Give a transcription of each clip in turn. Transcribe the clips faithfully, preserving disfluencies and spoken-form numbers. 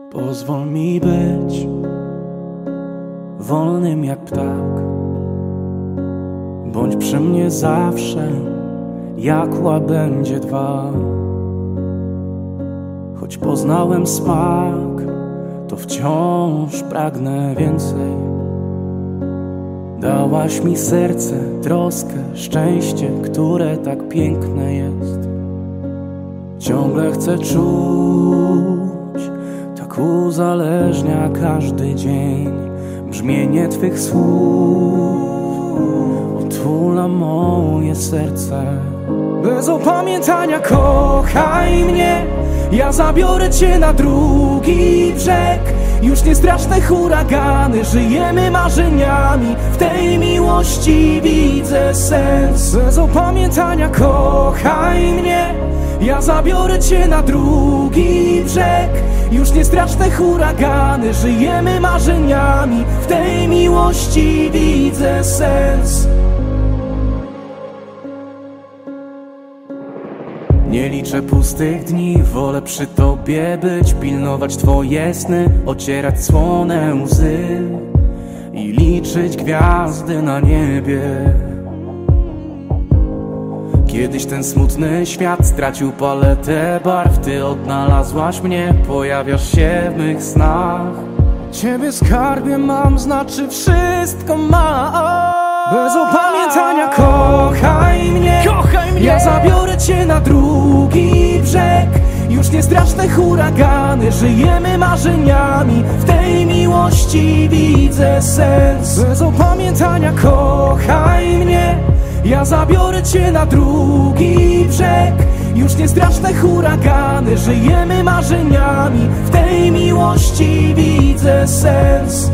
Pozwól mi być wolnym jak ptak. Bądź przy mnie zawsze, jak łabędzie dwa. Choć poznałem smak, to wciąż pragnę więcej. Dałaś mi serce, troskę, szczęście, które tak piękne jest. Ciągle chcę czuć, tak uzależnia każdy dzień. Brzmienie Twych słów otula moje serce. Bez opamiętania kochaj mnie, ja zabiorę Cię na drugi brzeg. Już nie straszne huragany, żyjemy marzeniami. W tej miłości widzę sens. Bez opamiętania kochaj mnie, ja zabiorę Cię na drugi brzeg. Już nie straszne huragany, żyjemy marzeniami. W tej miłości widzę sens. Nie liczę pustych dni, wolę przy Tobie być. Pilnować Twoje sny, ocierać słone łzy i liczyć gwiazdy na niebie. Kiedyś ten smutny świat stracił paletę barw. Ty odnalazłaś mnie, pojawiasz się w mych snach. Ciebie skarbie mam, znaczy wszystko mam. Bez opamiętania kochaj mnie, kochaj mnie. Ja zabiorę Cię na drugi brzeg. Już nie straszne huragany, żyjemy marzeniami. W tej miłości widzę sens. Bez opamiętania kochaj mnie, ja zabiorę Cię na drugi brzeg. Już nie straszne huragany, żyjemy marzeniami. W tej miłości widzę sens.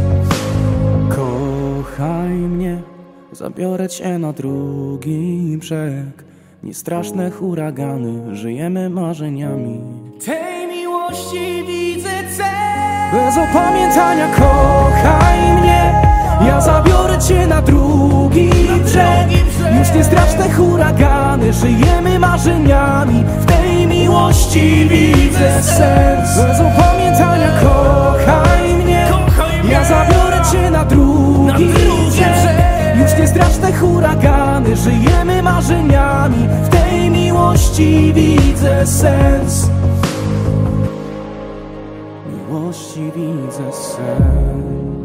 Kochaj mnie, zabiorę Cię na drugi brzeg. Nie straszne huragany, żyjemy marzeniami. Tej miłości widzę cel. Bez opamiętania kochaj mnie, ja zabiorę Cię na drugi brzeg. Już nie straszne huragany, żyjemy marzeniami. W tej miłości widzę sens. Bez opamiętania kochaj mnie, ja zabiorę Cię na drugi brzeg. Już nie straszne huragany, żyjemy marzeniami. W tej miłości widzę sens. Miłości widzę sens.